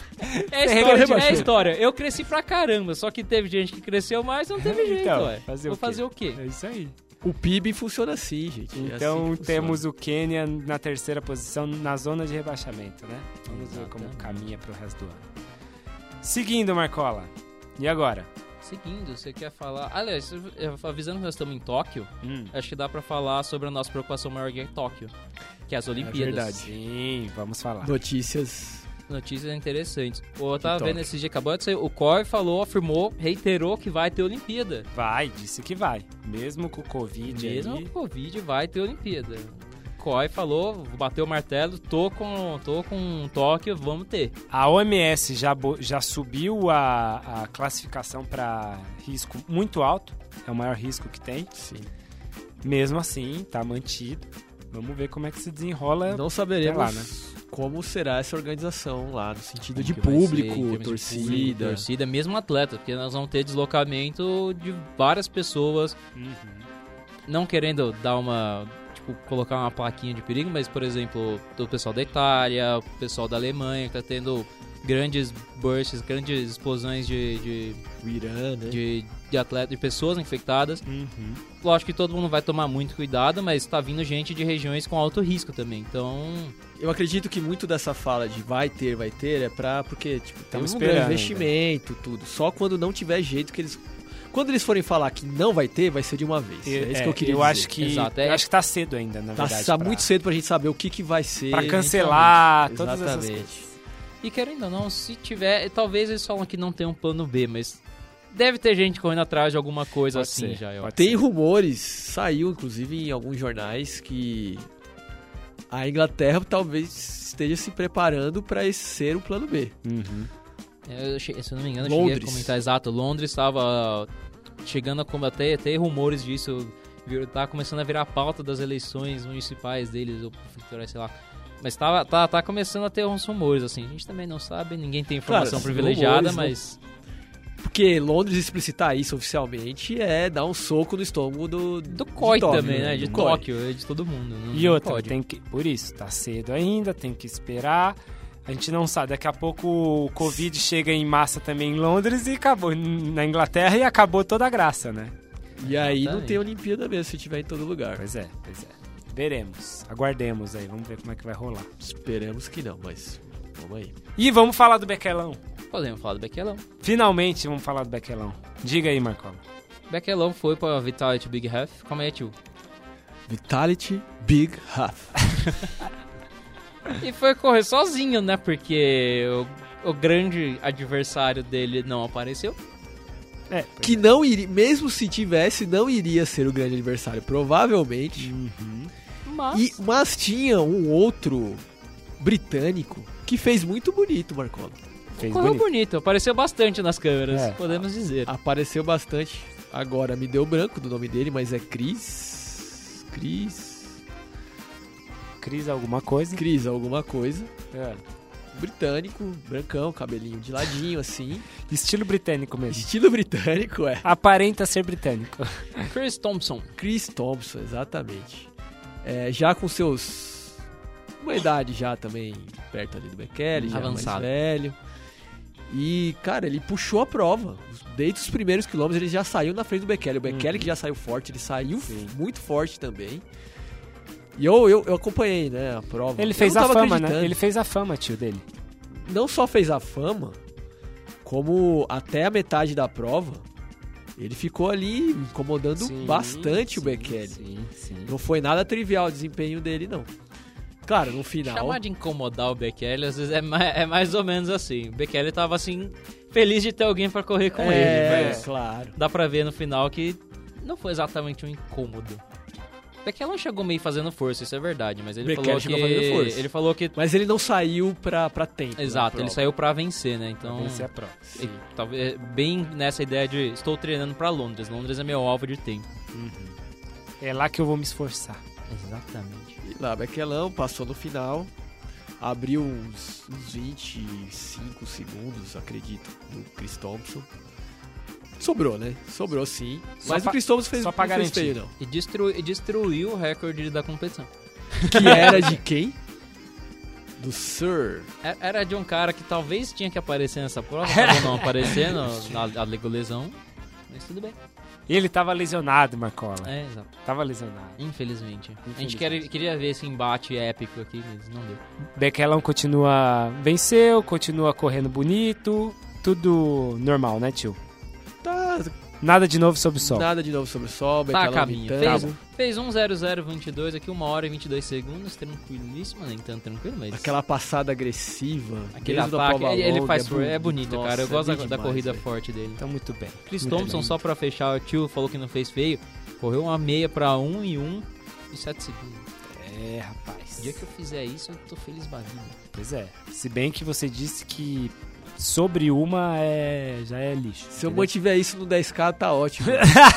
É a história. Eu cresci pra caramba, só que teve gente que cresceu mais, não teve jeito, então, ué. Vou fazer o quê? É isso aí. O PIB funciona assim, gente. Então, assim temos o Quênia na 3ª posição, na zona de rebaixamento, né? Vamos ver como caminha pro resto do ano. Seguindo, Marcola. E agora? Seguindo, você quer falar... Aliás, avisando que nós estamos em Tóquio, acho que dá pra falar sobre a nossa preocupação maior em Tóquio, que é as Olimpíadas. É verdade. Sim, vamos falar. Notícias interessantes. Eu tava vendo esse dia, acabou de sair, o COI reiterou que vai ter Olimpíada. Vai, disse que vai. Mesmo com o Covid Mesmo aí... com o Covid vai ter Olimpíada. O COI falou, bateu o martelo, tô com Tóquio, vamos ter. A OMS já subiu a classificação para risco muito alto. É o maior risco que tem. Sim. Mesmo assim, tá mantido. Vamos ver como é que se desenrola. Não saberemos lá, né? como será essa organização lá, no sentido de público, torcida, mesmo atleta, porque nós vamos ter deslocamento de várias pessoas, não querendo dar colocar uma plaquinha de perigo, mas, por exemplo, o pessoal da Itália, o pessoal da Alemanha, que tá tendo grandes bursts, grandes explosões de Irã, né? de atletas, de pessoas infectadas. Lógico que todo mundo vai tomar muito cuidado, mas tá vindo gente de regiões com alto risco também, então... Eu acredito que muito dessa fala de vai ter, é porque, tem um esperando, investimento, tudo. Só quando não tiver jeito que eles... Quando eles forem falar que não vai ter, vai ser de uma vez. É isso que eu queria dizer. Eu acho que tá cedo ainda, na verdade. Tá muito cedo pra gente saber o que vai ser. Pra cancelar todas essas coisas. E querendo ou não, se tiver... Talvez eles falam que não tem um plano B, mas... Deve ter gente correndo atrás de alguma coisa assim já. Tem rumores, saiu inclusive em alguns jornais, que a Inglaterra talvez esteja se preparando para esse ser o plano B. Se eu não me engano, eu cheguei a comentar exato. Londres estava chegando a combater, até rumores disso. Tá começando a virar pauta das eleições municipais deles, ou prefeiturais, sei lá. Mas tá começando a ter uns rumores, assim. A gente também não sabe, ninguém tem informação privilegiada, mas... Porque Londres explicitar isso oficialmente é dar um soco no estômago do COI Tóquio, também, né? De Tóquio, de todo mundo. E outra, por isso, tá cedo ainda, tem que esperar. A gente não sabe, daqui a pouco o Covid chega em massa também em Londres e acabou na Inglaterra e acabou toda a graça, né? E aí não tem Olimpíada mesmo se tiver em todo lugar. Pois é. Veremos, aguardemos aí, vamos ver como é que vai rolar. Esperemos que não, mas vamos aí. E vamos falar do Bequelão. Podemos falar do Bequelão. Finalmente vamos falar do Bequelão. Diga aí, Marcola. Bequelão foi pra Vitality Big Half. Como é, tio? Vitality Big Half. E foi correr sozinho, né? Porque o grande adversário dele não apareceu. Que não iria, mesmo se tivesse, não iria ser o grande adversário, provavelmente. Mas tinha um outro britânico que fez muito bonito, Marcola. Correu bonito, apareceu bastante nas câmeras, podemos dizer. Apareceu bastante. Agora me deu branco do nome dele, mas é Chris alguma coisa. britânico, brancão, cabelinho de ladinho, assim. Estilo britânico mesmo. Estilo britânico, Aparenta ser britânico. Chris Thompson, exatamente. Já com seus... uma idade já também perto ali do Bekele, já avançado. Mais velho. E, cara, ele puxou a prova. Desde os primeiros quilômetros ele já saiu na frente do Bekele. O Bekele que já saiu forte, ele saiu muito forte também. E eu acompanhei, né, a prova. Ele fez a fama, né? Ele fez a fama, tio, dele. Não só fez a fama, como até a metade da prova, ele ficou ali incomodando bastante o Bekele. Sim. Não foi nada trivial o desempenho dele, não. Claro, no final... Chamar de incomodar o Bekele, às vezes é mais ou menos assim. O Bekele tava, assim, feliz de ter alguém pra correr com ele. Mas claro. Dá pra ver no final que não foi exatamente um incômodo. O Bekele não chegou meio fazendo força, isso é verdade, mas ele falou que... Ele falou que... Mas ele não saiu pra tempo. Exato, ele saiu pra vencer, né? Então, pra vencer a prova. Talvez bem nessa ideia de estou treinando pra Londres. Londres é meu alvo de tempo. É lá que eu vou me esforçar. Exatamente. E lá, Bekelão passou no final, abriu uns 25 segundos, acredito, do Chris Thompson. Sobrou, né? Sobrou sim. Mas o Chris Thompson fez feio, não. E destruiu o recorde da competição. Que era de quem? Do Sir. Era de um cara que talvez tinha que aparecer nessa prova, acabou não aparecendo, alegou lesão, mas tudo bem. Ele tava lesionado, Marcola. Exato. Tava lesionado. Infelizmente. A gente queria ver esse embate épico aqui, mas não deu. Bekelão venceu, continua correndo bonito, tudo normal, né, tio? Tá. Nada de novo sob o sol. Nada de novo sob o sol, Bekelão tá a caminho. Fez 1:00:22 aqui, 1h22, tranquilíssimo, nem tanto tranquilo, mas... Aquela passada agressiva. Aquele ataque, ele faz... É bonito, cara, eu gosto da corrida forte dele. Então, muito bem. Chris Thompson, só pra fechar, o tio falou que não fez feio, correu uma meia pra 1 e 7 segundos. Rapaz. O dia que eu fizer isso, eu tô feliz da vida. Pois é, se bem que você disse que... sobre uma já é lixo. Se eu mantiver isso no 10K, tá ótimo.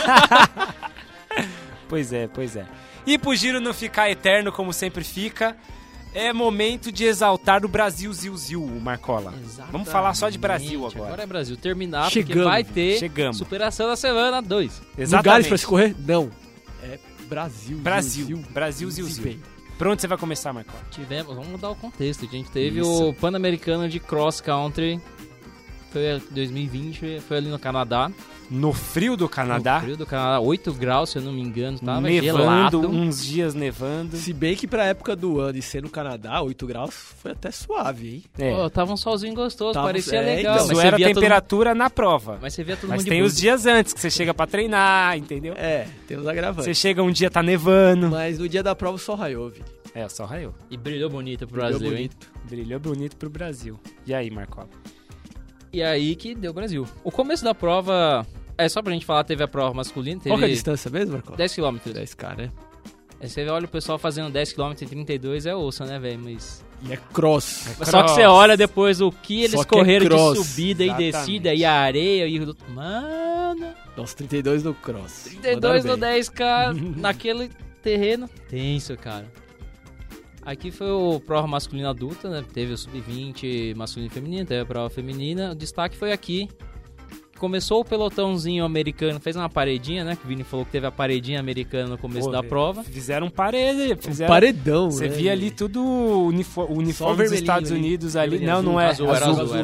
Pois é. E pro giro não ficar eterno como sempre fica, é momento de exaltar o Brasil Zil, Marcola. Exatamente. Vamos falar só de Brasil agora. Agora é Brasil. Terminar, porque vai ter superação da semana 2. Exatamente. Lugares pra se correr? Não. É Brasil Zil. Por onde você vai começar, Marcola? Vamos mudar o contexto. A gente teve o Pan-Americano de Cross Country. Foi 2020, foi ali no Canadá. No frio do Canadá? No frio do Canadá, 8 graus, se eu não me engano. Tava nevando, gelado. uns dias nevando. Se bem que pra época do ano e ser no Canadá, 8 graus foi até suave, hein? Tava um solzinho gostoso, parecia legal. Então, mas isso era a temperatura na prova. Mas você via todo mundo de tem os dias antes, que você chega pra treinar, entendeu? Tem os agravantes. Você chega um dia, tá nevando. Mas no dia da prova o sol raiou, Vini. O sol raiou. E brilhou bonito pro Brasil, hein? Brilhou bonito pro Brasil. E aí, Marcola? E aí que deu Brasil. O começo da prova... só pra gente falar, teve a prova masculina. Qual que é a distância mesmo, Marcola? 10 km. 10K, né? Aí você olha o pessoal fazendo 10 km em 32, ossa, né, velho? Mas... E é cross. Só que você olha depois o que eles correram de subida e descida e a areia e... Mano... Nossa, 32 no cross. 32 no 10K, naquele terreno tenso, cara. Aqui foi o prova masculina adulta, né? Teve o sub-20 masculino e feminino, teve a prova feminina. O destaque foi aqui. Começou o pelotãozinho americano, fez uma paredinha, né? Que o Vini falou que teve a paredinha americana no começo da prova. Fizeram um paredão, Você via ali tudo o uniforme dos Estados Unidos ali. Não é. Azul.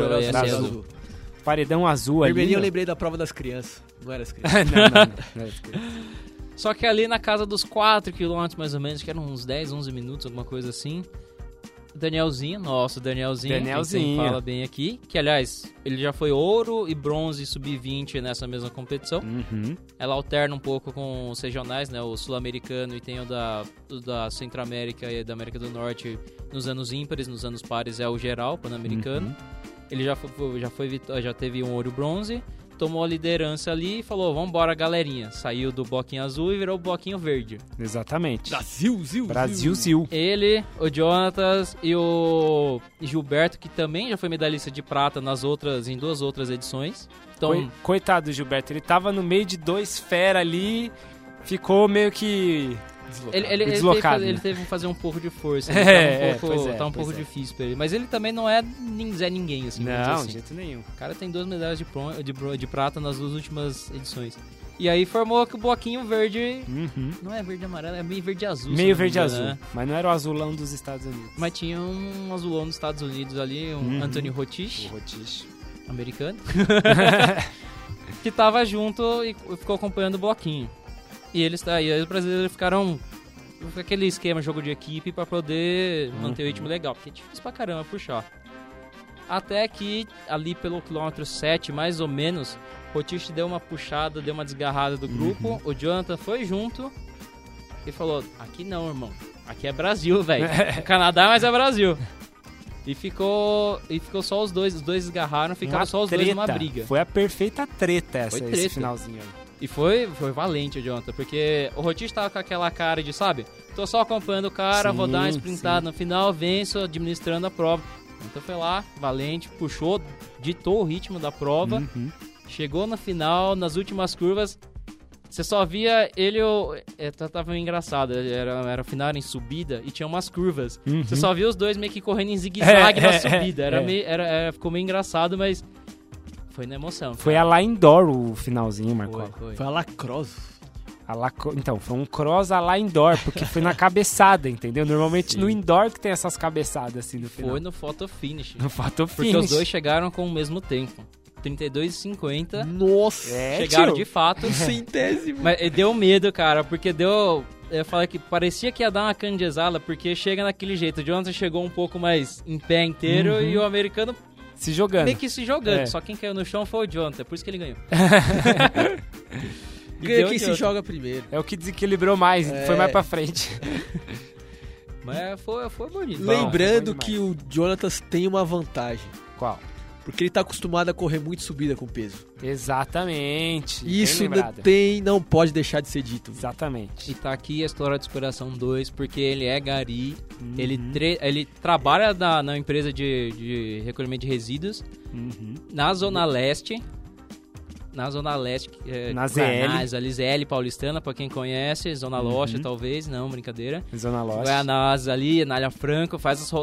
Paredão azul ali. Vermelhinho eu lembrei da prova das crianças. Não era as crianças. não era as crianças. Só que ali na casa dos 4 km mais ou menos, que eram uns 10, 11 minutos, alguma coisa assim. Danielzinho, quem fala bem aqui, que aliás, ele já foi ouro e bronze sub-20 nessa mesma competição. Ela alterna um pouco com os regionais, né, o sul-americano e tem o da Centro-América e da América do Norte nos anos ímpares, nos anos pares é o geral, pan-americano. Ele já teve um ouro e bronze, tomou a liderança ali e falou, vambora galerinha. Saiu do bloquinho azul e virou o bloquinho verde. Exatamente. Brasil. Ele, o Jonatas e o Gilberto, que também já foi medalhista de prata em 2 outras edições. Então, coitado do Gilberto, ele tava no meio de 2 fera ali, ficou meio que Ele teve que fazer um pouco de força. Tá um pouco difícil pra ele. Mas ele também não é Zé Ninguém, assim. Não, assim. de jeito nenhum. O cara tem 2 medalhas de prata nas 2 últimas edições. E aí formou que o bloquinho verde... Não é verde e amarelo, é meio verde e azul. Meio verde e azul, né? Mas não era o azulão dos Estados Unidos. Mas tinha um azulão dos Estados Unidos ali, Anthony Rotich. O Rotich. Americano. Que tava junto e ficou acompanhando o bloquinho. E aí os brasileiros ficaram com aquele esquema, jogo de equipe, pra poder manter o ritmo legal. Porque é difícil pra caramba puxar. Até que, ali pelo quilômetro 7, mais ou menos, o Rotich deu uma puxada, deu uma desgarrada do grupo. O Jonathan foi junto e falou, aqui não, irmão. Aqui é Brasil, velho. Canadá, mas é Brasil. E ficou só os dois desgarraram, ficaram só os dois numa briga. Foi a perfeita treta esse finalzinho aí. E foi valente o Jonathan, porque o Rotich tava com aquela cara de, sabe, tô só acompanhando o cara, vou dar uma sprintada no final, venço, administrando a prova. Então foi lá, valente, puxou, ditou o ritmo da prova, chegou no final, nas últimas curvas, você só via ele, tava engraçado, era o final, era em subida e tinha umas curvas. Você só via os dois meio que correndo em zigue-zague na subida, ficou meio engraçado, mas foi na emoção. Foi a lá indoor o finalzinho, Marcola. Foi a lacrosse. Então, foi um cross a lá indoor, porque foi na cabeçada, entendeu? Normalmente no indoor que tem essas cabeçadas assim no final. Foi no photo finish. No photo finish. Porque os dois chegaram com o mesmo tempo. 32,50. Nossa! Chegaram de fato. Centésimo. Mas deu medo, cara, porque deu... Eu falei que parecia que ia dar uma canjezada, porque chega naquele jeito. O Jonathan chegou um pouco mais em pé inteiro e o americano... Se jogando. Meio que se jogando. Só quem caiu no chão foi o Jonathan, por isso que ele ganhou. Ganha quem se joga primeiro. É o que desequilibrou mais, foi mais pra frente. Mas foi bonito. Lembrando que o Jonatas tem uma vantagem. Qual? Porque ele tá acostumado a correr muito subida com peso. Exatamente. Isso não pode deixar de ser dito. Exatamente. E tá aqui a história de superação 2, porque ele é gari, ele trabalha na empresa de recolhimento de resíduos, na Zona Leste. Na ZL paulistana, pra quem conhece, Zona Leste talvez, não, brincadeira. Zona Leste. Goianás ali, Nália Franco,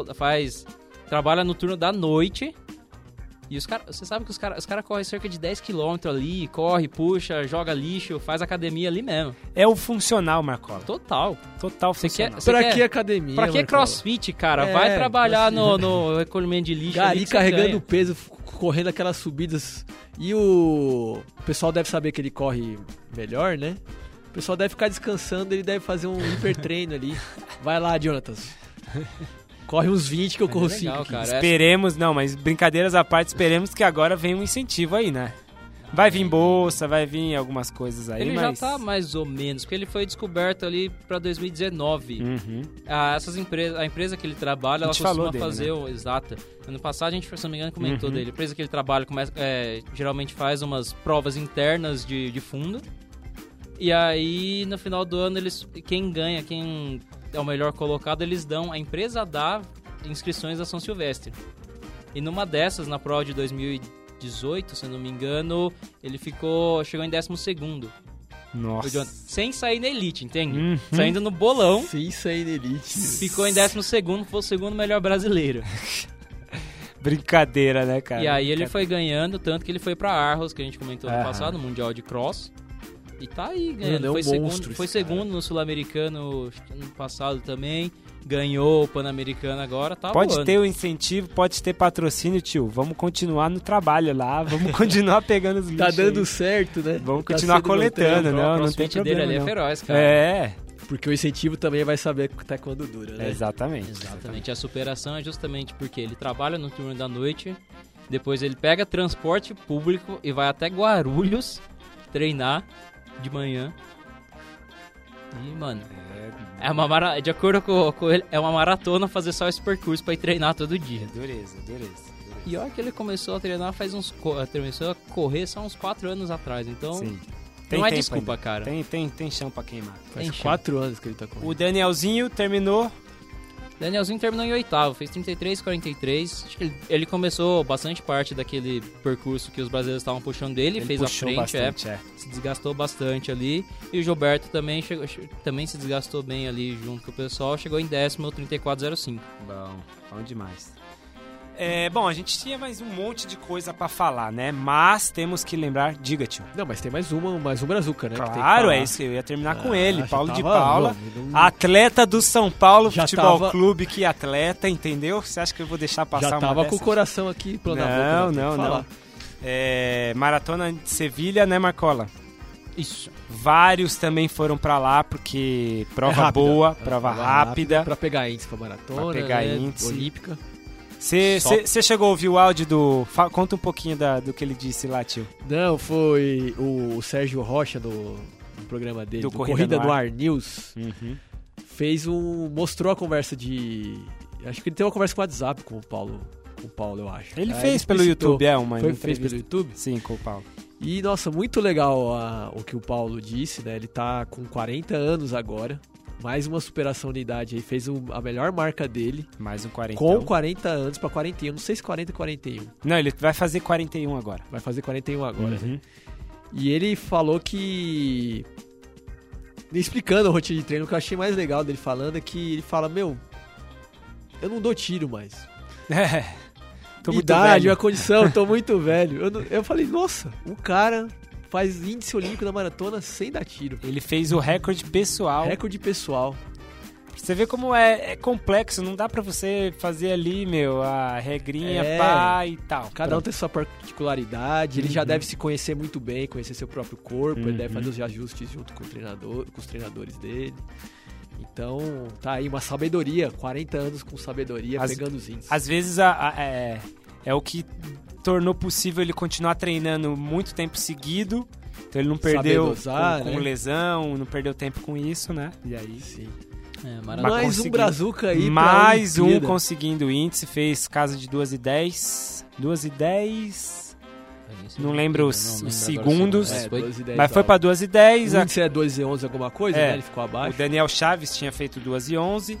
trabalha no turno da noite. E os caras, você sabe que os caras correm cerca de 10 km ali, corre, puxa, joga lixo, faz academia ali mesmo. É o funcional, Marcola. Total Funcional. Que academia, pra que Marcola? CrossFit, cara? Vai trabalhar no recolhimento de lixo. Gari carregando peso, correndo aquelas subidas. E o pessoal deve saber que ele corre melhor, né? O pessoal deve ficar descansando, ele deve fazer um hipertreino ali. Vai lá, Jonatas. Corre uns 20 que eu corro 5. Esperemos, não, mas brincadeiras à parte, esperemos que agora venha um incentivo aí, né? Vai vir bolsa, vai vir algumas coisas aí, ele já tá mais ou menos, porque ele foi descoberto ali pra 2019. A empresa que ele trabalha, ela costuma fazer... Né? Exato. Ano passado a gente, se não me engano, comentou dele. A empresa que ele trabalha geralmente faz umas provas internas de fundo. E aí, no final do ano, quem é o melhor colocado, a empresa dá inscrições a São Silvestre. E numa dessas, na prova de 2018, se eu não me engano, ele chegou em 12º. Nossa. Sem sair na elite, entende? Saindo no bolão. Sem sair na elite. Ficou em 12º, foi o segundo melhor brasileiro. Brincadeira, né, cara? E aí ele foi ganhando, tanto que ele foi pra Arros, que a gente comentou no passado, no Mundial de Cross. E tá aí ganhando. Foi segundo no Sul-Americano no passado também. Ganhou o Pan-Americano agora, tá Pode voando. ter o incentivo, pode ter patrocínio, tio. Vamos continuar no trabalho lá, vamos continuar pegando os lixos. Tá dando certo, né? Vamos continuar coletando, não tem problema. Dele ali é feroz, cara. É. Porque o incentivo também vai saber até quando dura, né? Exatamente. A superação é justamente porque ele trabalha no turno da noite, depois ele pega transporte público e vai até Guarulhos treinar de manhã. E, mano, de acordo com ele, é uma maratona fazer só esse percurso pra ir treinar todo dia. Dureza. E olha que ele começou a treinar começou a correr só uns 4 anos atrás, então Sim. Não é desculpa, ainda. Cara. Tem chão pra queimar. Faz 4 anos que ele tá correndo. O Danielzinho terminou Danielzinho terminou em 8º, fez 33,43. Acho que ele começou bastante parte daquele percurso que os brasileiros estavam puxando dele, ele fez a frente, bastante, se desgastou bastante ali. E o Gilberto também se desgastou bem ali junto com o pessoal, chegou em 10º, 34,05. Bom demais. Bom, a gente tinha mais um monte de coisa pra falar, né? Mas temos que lembrar... Diga, tio. Não, mas tem mais um Brazuca, né? Claro, é isso que eu ia terminar com ele. Paulo de Paula, atleta do São Paulo Futebol Clube, que atleta, entendeu? Você acha que eu vou deixar passar uma dessas? Já tava com o coração aqui pela boca. Não. Maratona de Sevilha, né, Marcola? Isso. Vários também foram pra lá, porque prova boa, prova rápida. Pra pegar índice pra maratona, pra pegar índice olímpica. Você chegou a ouvir o áudio do... Conta um pouquinho do que ele disse lá, tio. Não, foi o Sérgio Rocha do programa dele, do Corrida no Ar News. Mostrou a conversa de... Acho que ele teve uma conversa com o WhatsApp com o Paulo, eu acho. Ele fez pelo YouTube, fez pelo YouTube? Sim, com o Paulo. E, nossa, muito legal o que o Paulo disse, né? Ele tá com 40 anos agora. Mais uma superação de idade aí, fez a melhor marca dele. Mais um 40. Com 40 anos pra 41, não sei se 40 e 41. Não, ele vai fazer 41 agora. Vai fazer 41 agora, né? E ele falou que... Explicando a rotina de treino, o que eu achei mais legal dele falando é que ele fala, eu não dou tiro mais. Tô muito velho. A condição, tô muito velho. Eu falei, nossa, o cara... faz índice olímpico da maratona sem dar tiro. Ele fez o recorde pessoal. Você vê como é complexo, não dá pra você fazer ali, a regrinha, pá e tal. Cada um tem sua particularidade, ele já deve se conhecer muito bem, conhecer seu próprio corpo, ele deve fazer os ajustes junto com os treinadores dele. Então, tá aí uma sabedoria, 40 anos com sabedoria, pegando os índices. Às vezes é o que tornou possível ele continuar treinando muito tempo seguido. Então ele não perdeu com lesão, não perdeu tempo com isso, né? E aí, sim. Mais um Brazuca aí. Mais um conseguindo índice, fez casa de 2:10. 2:10. Não lembro os segundos, mas foi pra 2:10. O índice é 2:11 alguma coisa, né? Ele ficou abaixo. O Daniel Chaves tinha feito 2:11.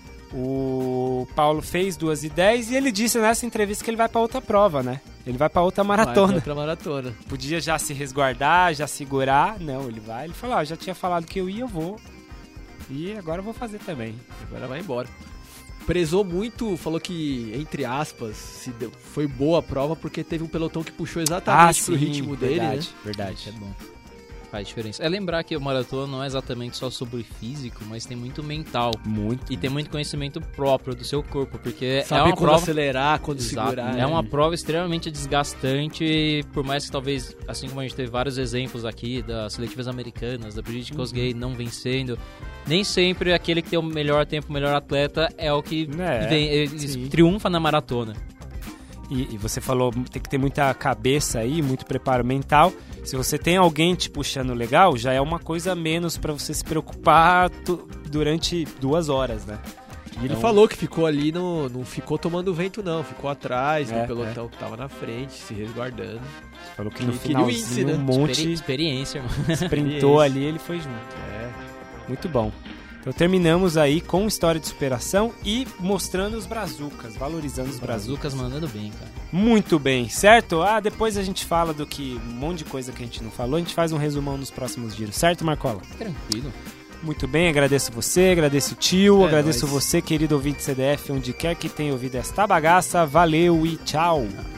O Paulo fez 2:10 e ele disse nessa entrevista que ele vai pra outra prova, né? Ele vai pra outra maratona. Podia já se resguardar, já segurar. Não, ele vai. Ele falou, já tinha falado que eu vou. E agora eu vou fazer também. Agora vai embora. Prezou muito, falou que, entre aspas, foi boa a prova porque teve um pelotão que puxou exatamente pro ritmo dele, né? Verdade, é bom. Faz diferença. É lembrar que o maratona não é exatamente só sobre físico, mas tem muito mental. Muito. E tem muito conhecimento próprio do seu corpo, porque saber quando prova... acelerar, quando segurar. É uma prova extremamente desgastante, por mais que talvez, assim como a gente teve vários exemplos aqui das seletivas americanas, da Bridget Kosgei não vencendo, nem sempre aquele que tem o melhor tempo, o melhor atleta é o que triunfa na maratona. E você falou, tem que ter muita cabeça aí, muito preparo mental. Se você tem alguém te puxando legal, já é uma coisa a menos pra você se preocupar durante 2 horas, né? E ele falou que ficou ali, não ficou tomando vento não, ficou atrás do pelotão que tava na frente, se resguardando. Falou que no finalzinho um monte experiência, mano. Sprintou ali, ele foi junto. Muito bom. Então terminamos aí com história de superação e mostrando os brazucas, valorizando os brazucas. Mandando bem, cara. Muito bem, certo? Depois a gente fala do que um monte de coisa que a gente não falou, a gente faz um resumão nos próximos giros, certo, Marcola? Tranquilo. Muito bem, agradeço você, agradeço o tio, agradeço você, querido ouvinte CDF, onde quer que tenha ouvido esta bagaça. Valeu e tchau!